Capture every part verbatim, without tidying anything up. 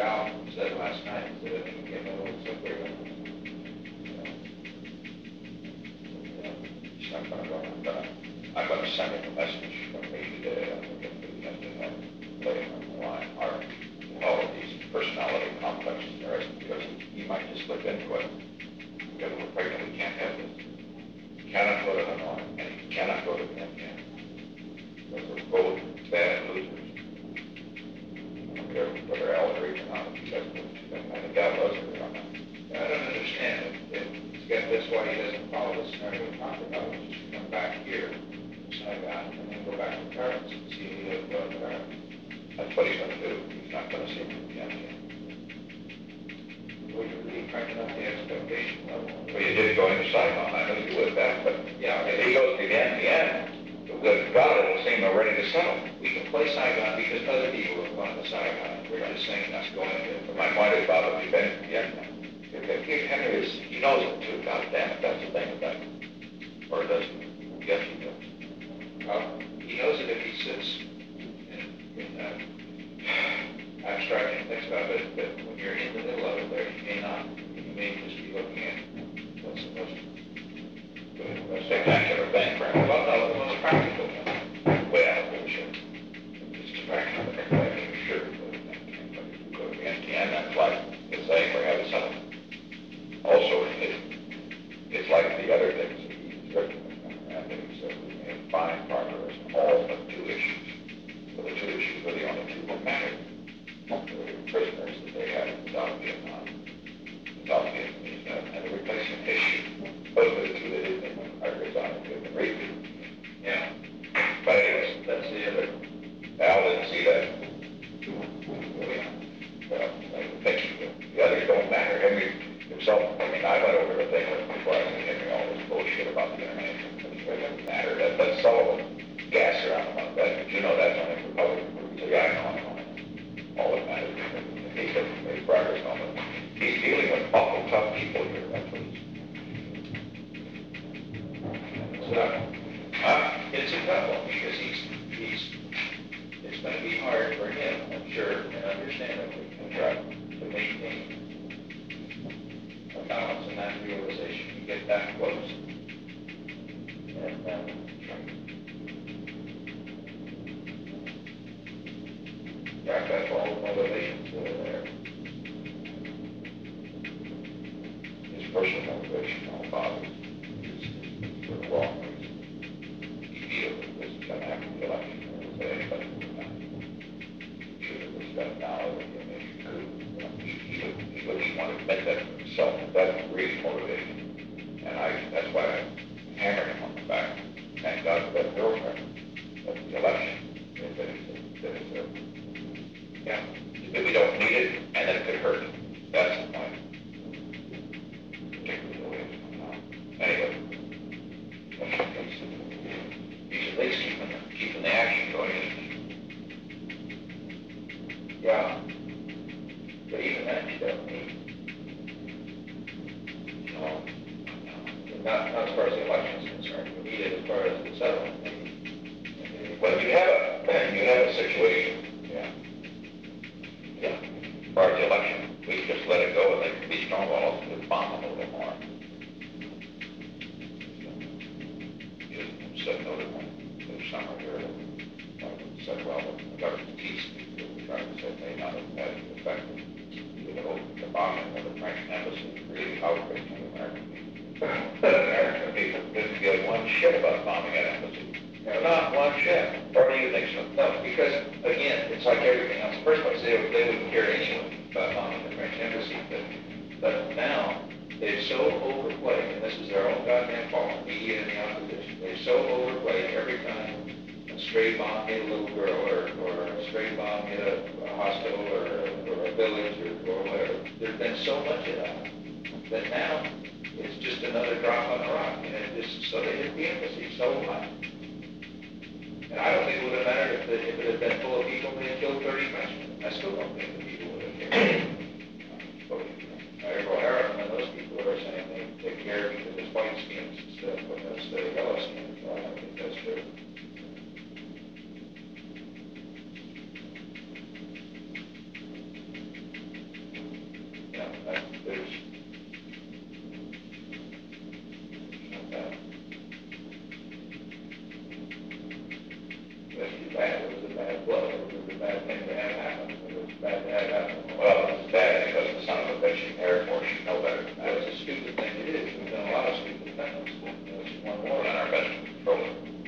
Al said last night, that it came a little slippery. It's not gonna go, I'm gonna, I'm gonna send him a message from me today. I'm gonna get the end of that, lay him on the line, or all of these personality complexes and the rest, because he, he might just slip into it. Because we're pregnant, we can't have this. He cannot go to Hanoi, and he cannot go to Vietnam. Because they're both bad losers. I don't care whether Al agrees or not, he doesn't lose to them. I think Al does agree on that. I don't understand it. It, it's, that's why he doesn't follow the scenario we talked about, which is to come back here, Saigon, and then go back to Paris and see if uh, Paris. That's what he's going to do. He's not going to see Vietnam. Well, you're really cranking up the expectation level. Well, you did go into Saigon. I know you would that, but yeah, if he goes to Vietnam, the God will seem ready to settle. We can play Saigon because other people have gone to Saigon. We're just saying that's going to. My point is about if you've been to Vietnam. If King Henry is, he knows it too. God damn it, that's the thing about it. Or does he? Yes, he does. Well, he knows it if he sits in, in uh, abstract and thinks about it, but when you're in the middle of it there, you may not. You may just be looking at what's the most spectacular thing for him. Well, no, the most practical thing. Well, we should. It's practical. I'm sure. But go to the N T N, that's like the same. We're having something. Also, it, it's like the other things that he's written, and he said we made fine progress on all but two issues. Well, the two issues were the only two that mattered. The prisoners that they had in South Vietnam, the South Vietnamese, and the replacement issue. Those were the two that didn't think Arkansas could have read. Yeah. But anyways, that's the other. Al didn't see that. Well, I think the others don't matter. Henry himself, I mean, I went over the thing before I knew Henry, all this bullshit about the international. It doesn't matter. That, that's Sullivan gas around about that. But you know that's only for public purposes. Yeah, I know, I know. All that matters is he hasn't made progress on it. He's dealing with awful tough people here. That's what he's. So, uh, it's a tough one because he's, he's, it's going to be hard for him, I'm sure, and understandably, to try to maintain a balance and that realization. You get that close. And, um, yeah, that's all the motivations that are there. His personal motivation, all fathers, is for the wrong reason. He feels that this is going to happen to the election, or that anybody would not. Should have was done now, or maybe he could. He, he, would, he wouldn't want to admit that to himself, but that's really motivation. And I, that's why I hammered him on the back. Thank God for that girlfriend. That's the election. That, that is, that is a, yeah, that we don't need it, and that it could hurt. That's the point. Particularly the way it's coming out. Anyway, he's at least keeping the, keeping the action going. Yeah. But even that you don't need. No. Not, not as far as the election is concerned. We need it as far as the settlement. Maybe. Well, you have a, you have a situation. Yeah. Yeah. As far as the election, we just let it go and they can be stonewalled and bomb them a little more. You said no to one this summer here. I said, well, the government teased me. We tried to say may not have had the effect of the bombing of the French embassy really outraged the American people. The American people didn't give one shit about bombing that embassy. No, not one shit. Or do you think so? No, because, again, it's like everything else. First place, they, they wouldn't care anyway about bombing the French embassy. But, but now, they've so overplayed, and this is their own goddamn fault, the media and the opposition, they've so overplayed every time a stray bomb hit a little girl, or, or a stray bomb hit a, a hospital, or, or a village, or, or whatever. There's been so much of that, that now it's just another drop on the rock. And it just, so they hit the embassy so high. And I don't think it would have mattered if, the, if it had been full of people and they had killed thirty Frenchmen. I still don't think the people would have cared. Mayor O'Hara and those people are saying they, they care because it's white skins instead of instead of yellow skins. So I don't think that's true. that, there's, not bad. It was too bad, it was a bad blow, it was a bad thing to have happen, it was bad to have happen. Well, it was bad because the son of a bitch in Air Force, you know better. That was a stupid thing to do, we've done a lot of stupid things, but it was one more on our best control.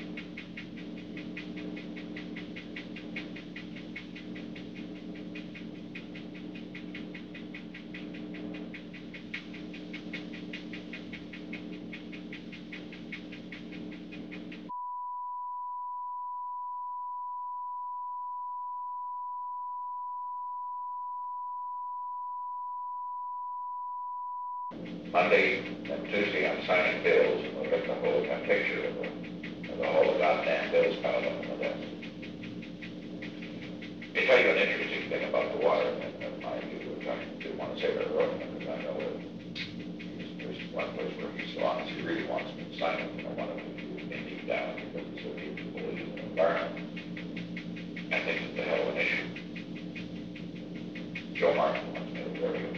Monday and Tuesday, I'm signing bills, and we'll get the whole a picture of the, of the whole goddamn bills piled up on the desk. Let me tell you an interesting thing about the water, and, and mind you, which I didn't want to say that earlier, because I know that there's one place where he's so honest, he really wants me to sign it, and I want him to do it deep down, because it's so deep to believe in the environment. I think it's a hell of an issue. Joe Martin wants me to very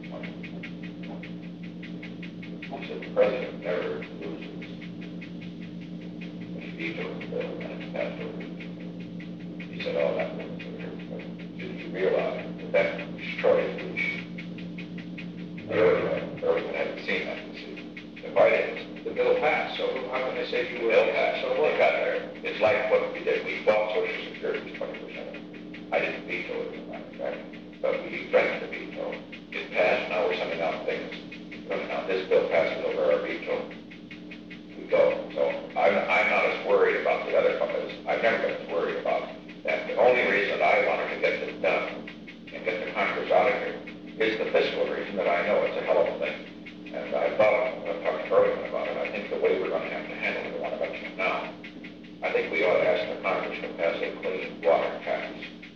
He said the president never loses. When he vetoed the bill and it's passed over. He said, oh, that was didn't you realize that that destroyed the issue? Earlier, Earlier hadn't seen that decision. The White House, the bill passed, so how can they say you were? The bill passed, so what? It got there. It's like what we did. We bought Social Security twenty percent. I didn't veto it, as a matter of fact, but we threatened to veto. It passed, now we're sending out things. Now, this bill passes over our veto, we go. So I'm, I'm not as worried about the other companies. I've never been as worried about that. The only reason I wanted to get this done and get the Congress out of here is the fiscal reason that I know it's a hell of a thing. And I thought, I talked to Bergman about it, I think the way we're going to have to handle it, I want to mention it now, I think we ought to ask the Congress to pass a clean water tax.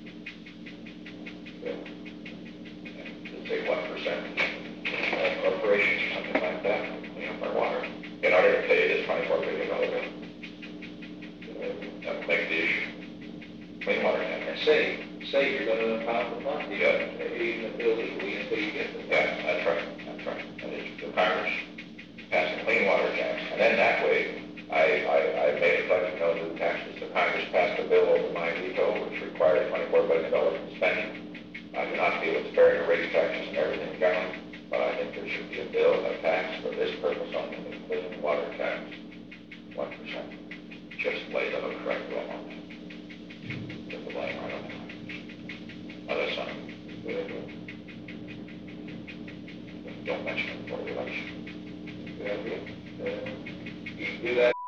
Yeah. Let's say one percent. Corporations or something like that, clean up our water. In order to pay this twenty-four billion dollars bill. That will make the issue. Clean water tax. And say, say you're going to impound the fund. Yeah. Even illegally until you get the. Yeah, that's right, that's right. And it's the Congress pass a clean water tax. And then that way, I, I, I made a pledge of no new taxes. The Congress passed a bill over my veto, which required twenty-four billion dollars in spending. I do not feel it's fair to raise taxes and everything down. But I think there should be a bill, a tax for this purpose only, the clean water tax, one percent. Just lay the hook right to them on that. Get the blame right on them. Other son, good idea. Don't mention it before the election. Good idea. Uh, you do that.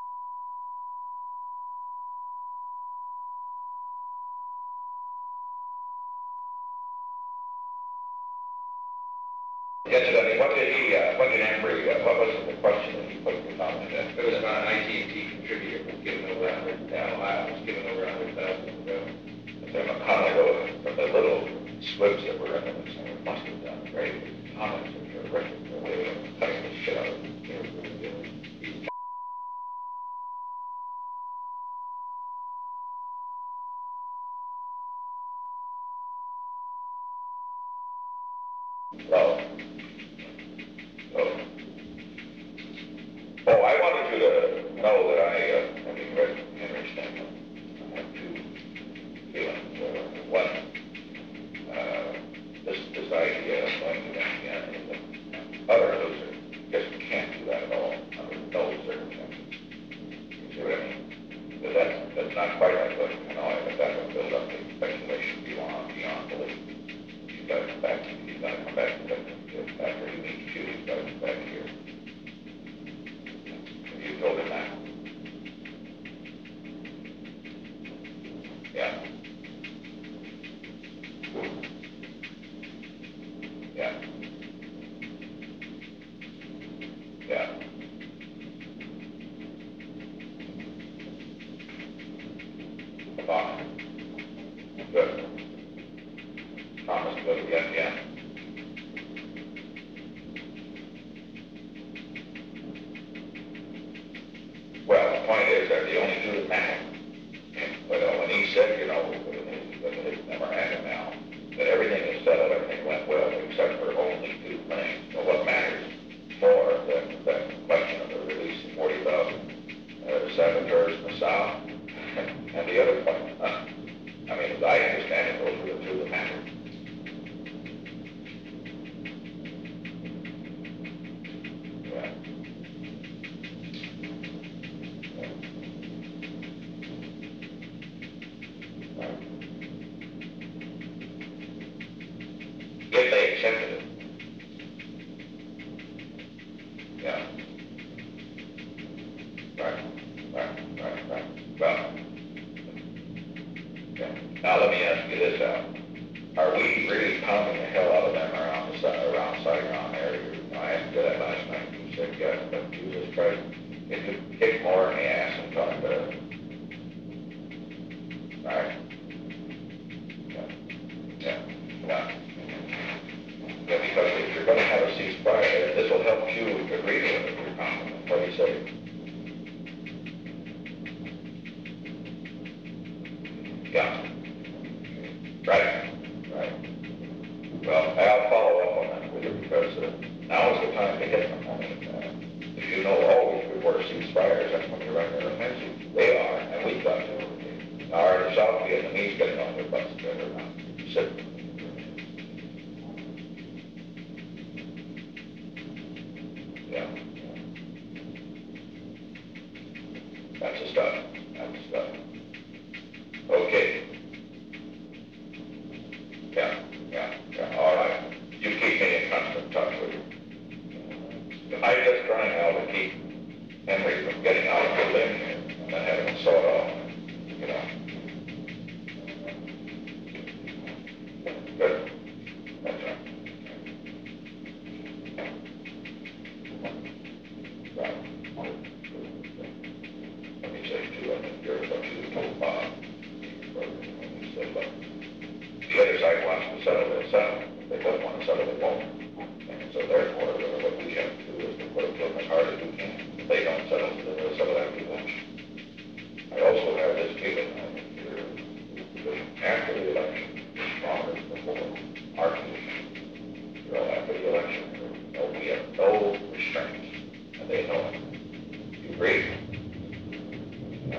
Yes, I mean, what did he, uh, what did Embry, uh, what was the question that he put in the comment? It was about an I T and T contributor was given over a hundred, down Ohio was given over a hundred thousand ago. From a comment, from the little squibs that were in it, it must have done great comments of your record, the way they were cutting the shit out of it. They were really good. Well, so, oh, I wanted you to know that I, uh, having read Henry Stanton, I have two feelings. Uh, one, uh, this, this idea of going to M T N is an utter loser. Just can't do that at all under no circumstances. You see what I mean? But that's, that's not quite like what, you know, I think that will build up the speculation beyond, beyond belief. You've got to come back, you've got to come back to the after he meets you, he's got to come back here. Have you told him that? Yeah. Yeah. Yeah. Fine. Good. Thomas, go to the F D N. Well, the point is that they only do the math. But uh, when he said, you know, in his, in his memorandum now, that everything is settled, everything went well, except for only two claims. are we really pounding the hell out of them around the side, around Saigon area? You know, I asked you that last night, you said yes, but you just tried to get to kick more in the ass and talk to them. All right? Yeah, yeah, yeah. Yeah, because if you're gonna have a ceasefire, this will help you agree with it, your compliment. What do you say? Yeah. Right, right. Well, I'll follow up on that with you because uh, now is the time to hit them. I mean, uh, if you know always before ceasefires, that's when you're running their offensive. They are, and we've got to. Now, are the South Vietnamese getting on their butts together now? Sit. Yeah. That's the stuff. That's the stuff. Okay. Yeah, yeah, yeah, all right. You keep me in constant touch with you. I'm just trying now to keep Henry from getting out of the limb here and then having him sawed off, you know. Good. That's right. Right. Let me say too, I think you're what you told Bob. He said, look, the other side wants to settle their settle. If they don't want to settle, they won't. And so therefore, uh, what we have to do is to put it to them as hard as we can. If they don't settle, then they'll settle after election. I also have this feeling, I think, you're, after the election, as strong as before, our position, you're all after the election, no, we have no restraints, and they know it. You agree? Yeah.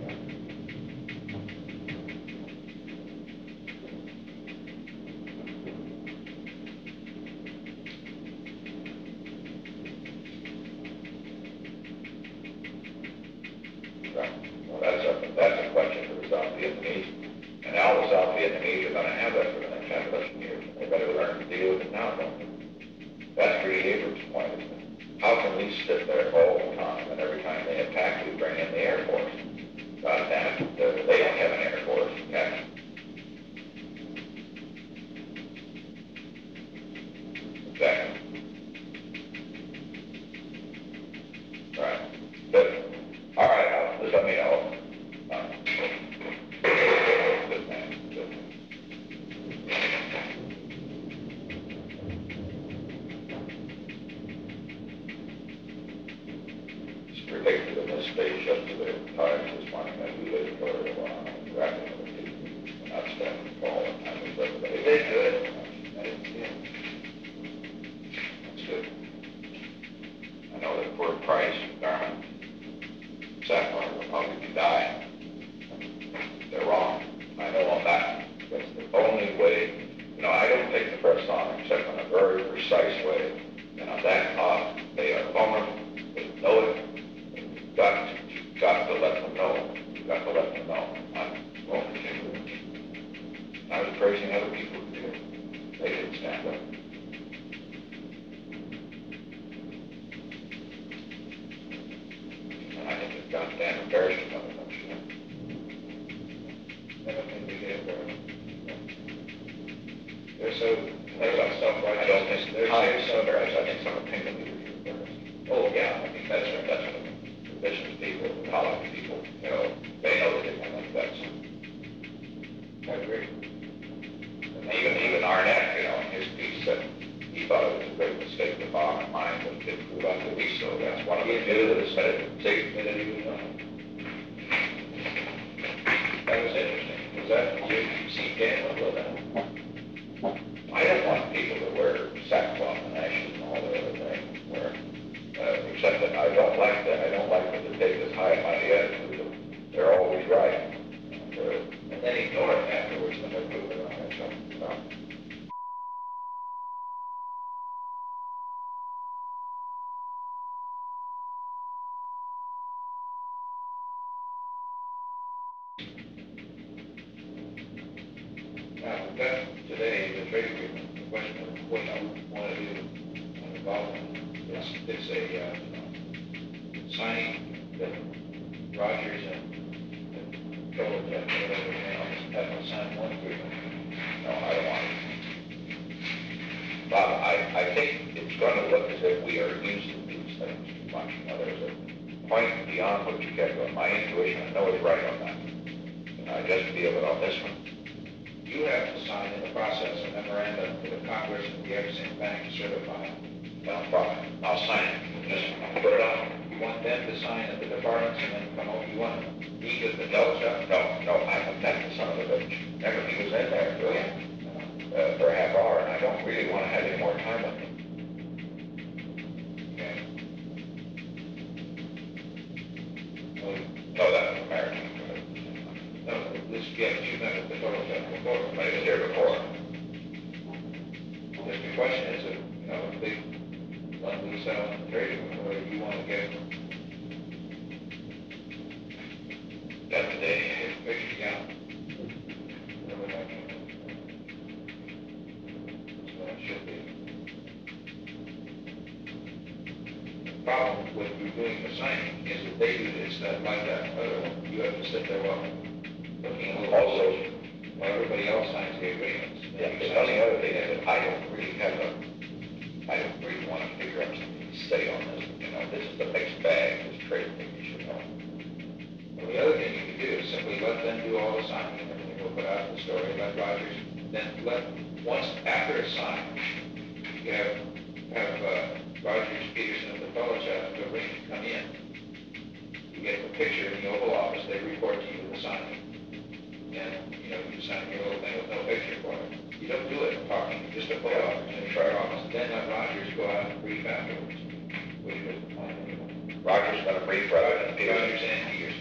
Right. Well, that's a, that's a question for the South Vietnamese. And now the South Vietnamese are going to have that for the next half dozen years. They better learn to deal with it now, don't they? That's really Abrams' point, isn't it? How can we sit there all the time and every time they attack, we bring in the Air Force? God damn it, they they don't have an Air Force. Yeah. Exactly. Right. Good. All right, Al, just let me know. Uh, good man. Good man. It's ridiculous in this state yesterday. Times this morning, I do it for a while. I'm grabbing other people. Not standing tall. I mean, everybody. They do it. That's good. I know that poor Price, Garmin, Sapphire will probably be dying. They're wrong. I know on that. That's the only way. You know, I don't take the press on except in a very precise way. And on that top, they are vulnerable. They know it. You've got to, you've got to let them know. You've got to let them know. I won't continue. I was praising other people who did. They didn't stand up. And I think it's goddamn embarrassing of them, you know. I don't think we get there. They're so, they're like stuff like, I don't think, they're so embarrassed. I think some opinion leaders are embarrassed. Oh, yeah, I think that's, that's what the business people, the college people, you know, they know that they want to invest. I agree. And even, even Arnett, you know, in his piece said he thought it was a great mistake to bomb and mine was did food on the lease, so that's one of the few that said it. See, they didn't even know. That was interesting. Was that, you see Dan with that? I don't want people to wear sackcloth and ashes and all the other things, where, uh, except that I don't like that. I don't like them to take this high and mighty attitude of they're always right. And, uh, and then ignore it afterwards when they're moving on or something. No. Now, we've got today the trade agreement, the question of what I want to do on the following. It's, it's a, uh, signing that Rogers and, and Philip and everything else have to sign one agreement. No, I don't want point beyond what you get on my intuition, I know it's right on that. And I just feel that on this one, You have to sign in the process a memorandum to the Congress and the Exim Bank to certify. well, fine, I'll sign it, just put it on. You want them to sign at the departments and then come over, you want to meet with the No, Delta? no, no, I have met the son of a bitch. Remember, he was in there, really, uh, for a half hour, and I don't really want to have any more time with him. Okay. No, that's American. No, this, yeah, but you met with the total shop before, I right? was here before. Just the question is, if, you know, if they, let me sell and trade, or you want to get, That's the day. picture, yeah. Whatever that means. That's what it should be. The problem with you doing the signing is that they do this, that, like that, other one, you have to sit there while looking a little Also, while everybody else signs the agreements. yeah, the only other thing is that I don't really have a, I don't really want to figure out something to say on this. You know, this is a mixed bag, this trade thing, you should know. Well, the other thing you can do is simply let them do all the signing, and everything will put out the story, let Rogers, then let, once, after it's signed, you have, have, uh, Rogers, Peterson, and the fellow shop, the ring come in. You get the picture in the Oval Office, they report to you the signing. And, you know, you sign your little thing with no picture for it. You don't do it talking, just a photo op in your office, then let Rogers go out and brief afterwards, which was the plan anyway. Roger's gonna brief Rogers and Peterson. Rogers and Peterson.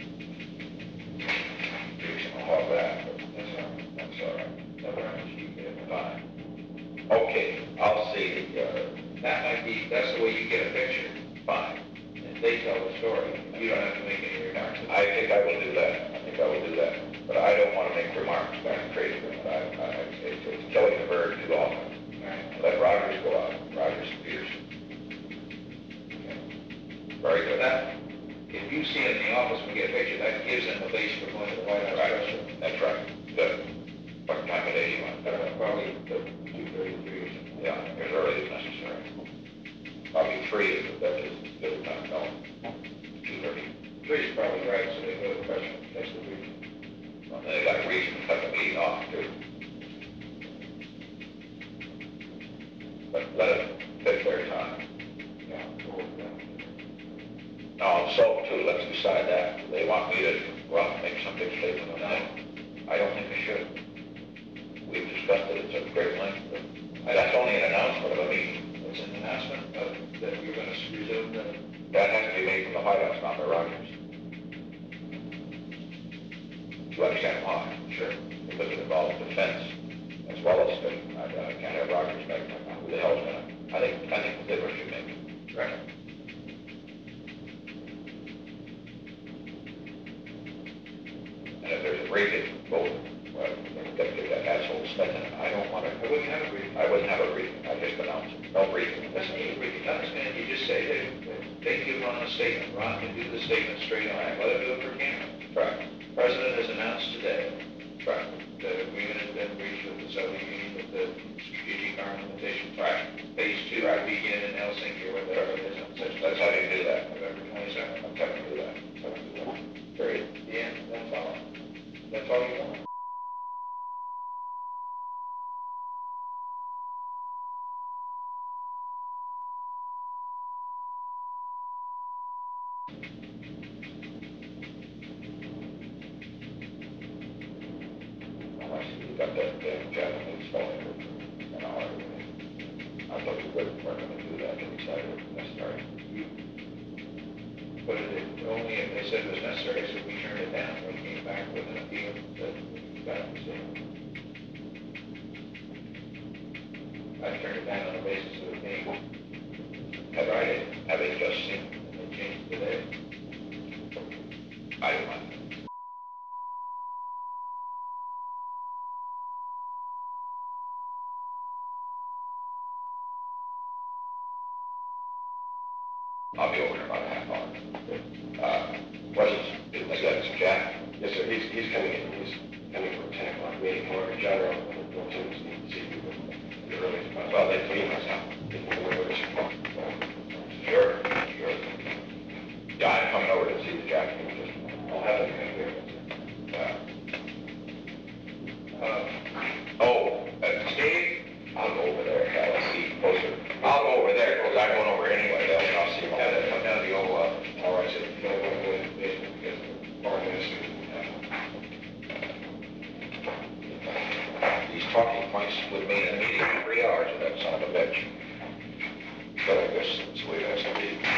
Peterson will have that, but That's all right. that's all right. Never mind, you get it. Fine. Okay, I'll see the, uh, That might be, that's the way you get a picture, fine. and they tell the story. You don't have to make any remarks. I think I will do that. I think I will do that. But I don't want to make remarks back crazy. I, I, it's, it's killing the bird too often. Right. Let Rogers go out, Rogers and Peterson. Very So good. that, if you see it in the office and we get a picture, that gives them a base for going to the White House. Right, that's right. Good. What time of day do you want? Uh, probably two thirty-three or something. Yeah, as early as necessary. Probably three is the best, is good time, no? Two thirty. Three is probably right, so they go to the question, that's the reason. Well, they got a reason to cut the meeting off too. But let it fit their time. Yeah, we'll work that. Now, so too, let's decide that. Do they want me to go out and make some big statement on that? I don't think I should. We've discussed it, it's a great length, but that's only an announcement of a meeting. It's an announcement of, that you're gonna resume the, That has to be made from the White House, not by Rogers. Do you understand why? sure. Because it involves defense as well as state. I, I can't have Rogers make that. Who the hell's gonna? I think, I think the Zippers should make it. Right. And if there's a breakage, both, well, we've got to get that asshole Smith in it. I don't want to, I wouldn't have a briefing. I wouldn't have a briefing, I just announce it. No briefing. Doesn't need a briefing, understand, you just say that, that they give Ron a statement, Ron can do the statement straight on, let him do it for camera. Right, President has announced today right, that agreement has been reached with the Soviet Union with the strategic armamentation. right. Phase two will begin in Helsinki or whatever it is on such, That's how you do that. November twenty-second. That's how you do that. That's how you do that. Period. The end, that's all. That's all you want. Well, I see you got that damn Japanese spelling for an hour. I thought you wouldn't, weren't gonna do that, they decided it was necessary. You put it in, only if they said it was necessary, so we turned it down, we came back with an appeal that you got to see. I turned it down on the basis of it being Have Friday, I, have they just seen, and they changed today. I don't mind. I'll be over in about a half hour. Uh, what is, is that Jack? Yes, sir, he's, he's coming in, he's coming for a ten o'clock meeting, however, general, we'll soon see you the earliest possible. Well, they clean us out. If you know where it's from. Sure, sure. Yeah, I talking points would mean a meeting of three hours of that son of a bitch. But I guess that's the way it has to be.